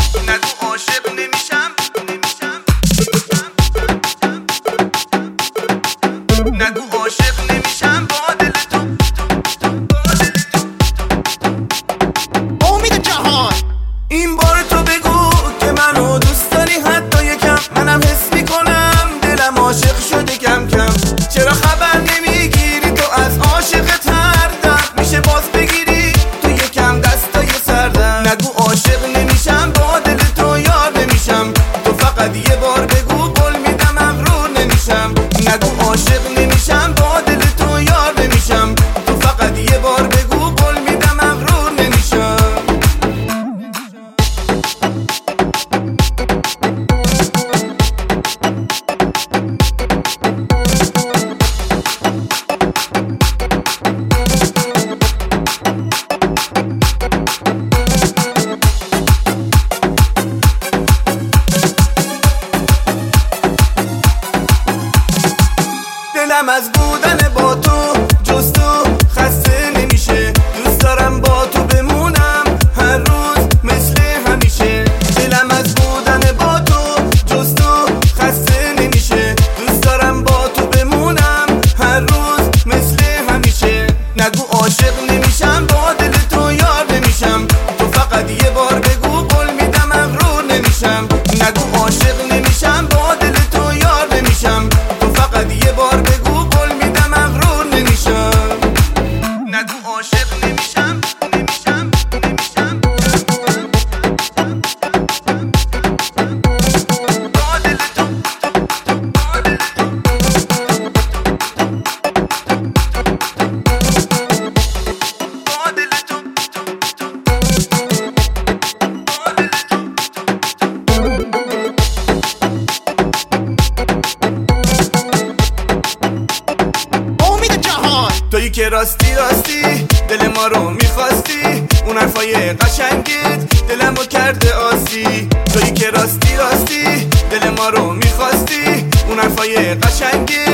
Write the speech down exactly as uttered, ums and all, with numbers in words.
نگو عاشق نمیشم، نگو عاشق نمیشم با دل تو. امید جهان این بار تو بگو که منو دوست داری حتی یکم، منم حس میکنم دلم عاشق شده کم کم. چرا خبر نمیگیری تو از عاشقت هر دم میشه باز بگیری تو یکم دستای سردم. نگو عاشق نمیشم با دل تو یار نمیشم، تو فقط یه بار بگو قول میدم مغرور نمیشم. نگو عاشق نمیشم با دل تو یار نمیشم، تو فقط یه بار بگو قول میدم مغرور نمیشم. دلم از بودن با تو جز تو خسته نمیشه، دوست دارم با تو بمونم هر روز مثل همیشه. دلم از بودن با تو جز تو خسته نمیشه، دوست دارم با تو بمونم هر روز مثل همیشه. نگو عاشق نمیشم با دل تو یار نمیشم، تو فقط یه بار بگو قول میدم مغرور نمیشم. نگو عاشق نمیشم با دل تو یار نمیشم، تو فقط یه بار بگو قول میدم مغرور نمیشم. نگو عاشق نمیشم، نمیشم، نمیشم با دل تو، با دل تو، با دل تو. امید جهان تویی که راستی راستی دل ما رو میخواستی، اون حرفای قشنگت دلمو کرده آسی. تویی که راستی راستی دل ما رو میخواستی، اون حرفای قشنگت